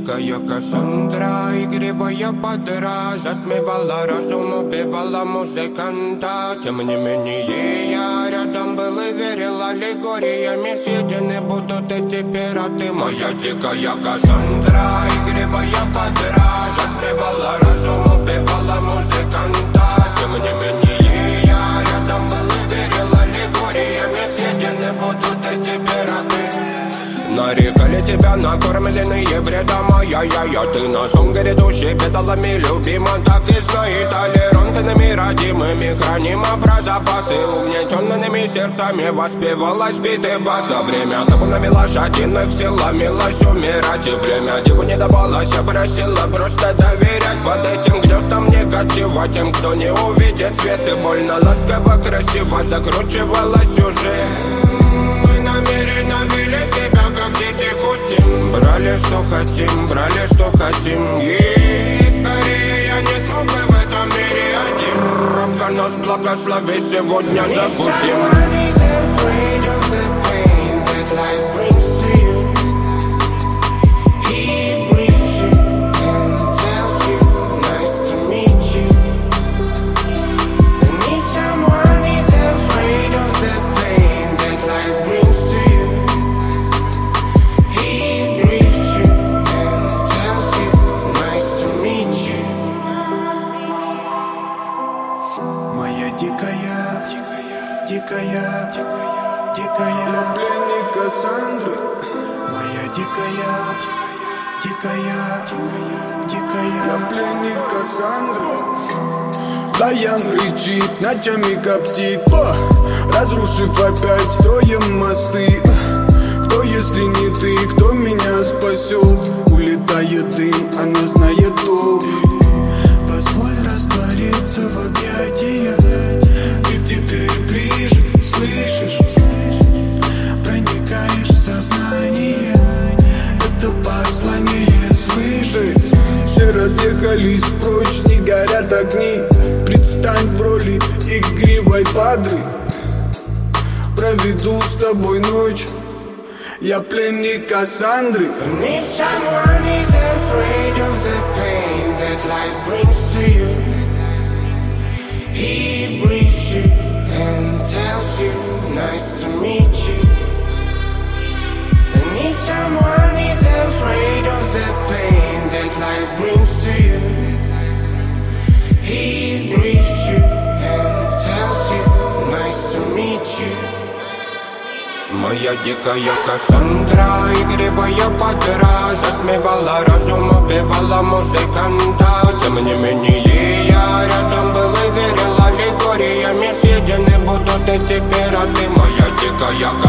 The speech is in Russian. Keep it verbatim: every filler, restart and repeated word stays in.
дикая Кассандра, игривая подра, затмевала разум, убивала музыканта. Тем не менее я рядом был и верил аллегориями. Съедены будут эти пираты. Моя дикая Кассандра, игривая подра, затмевала разум, убивала музыканта. Тем не менее я рядом был и верил аллегориями. Съедены будут эти пираты. Нарекали тебя накормленные бредом, ай-яй-яй. Ты на сон грядущий педалами любима. Так и знай, толерантными родимыми хранима. Про запасы угнетенными сердцами воспевалась биты баса. Время табунами лошадиных сила милась умирать. И время диву не давалось, я просила просто доверять. Под этим гнетом негатива тем, кто не увидит свет. И больно ласково, красиво закручивала сюжет. Мы намеренно вели себя как дети кутим. Брали что хотим, брали что хотим. И скорее я не смог бы в этом мире один. Рамка нас благослови, сегодня забудем. Дикая, дикая, дикая, я пленник Кассандры. Моя дикая, дикая, дикая, я пленник Кассандры. Даян кричит, ночами коптит, о, разрушив опять строем мосты. Кто, если не ты, кто меня спасет? Улетает дым, она знает толк. Позволь раствориться в объятиях. Ты теперь ближе, слышишь? Проникаешь в сознание. Это послание свыше. Все разъехались прочь, не горят огни. Предстань в роли игривой падры. Проведу с тобой ночь. Я пленник Кассандры. And if someone is afraid of the pain that life brings to you, he breathes you and tells you, nice to meet you. And if someone is afraid of the pain that life brings to you, he breathes you and tells you, nice to meet you. Моя дикая Кассандра, игривая подра, затмевала разум, убивала музыканта. Тем не менее я рядом был и верил аллегориями. Съедены будут эти пираты. Моя дикая Кассандра.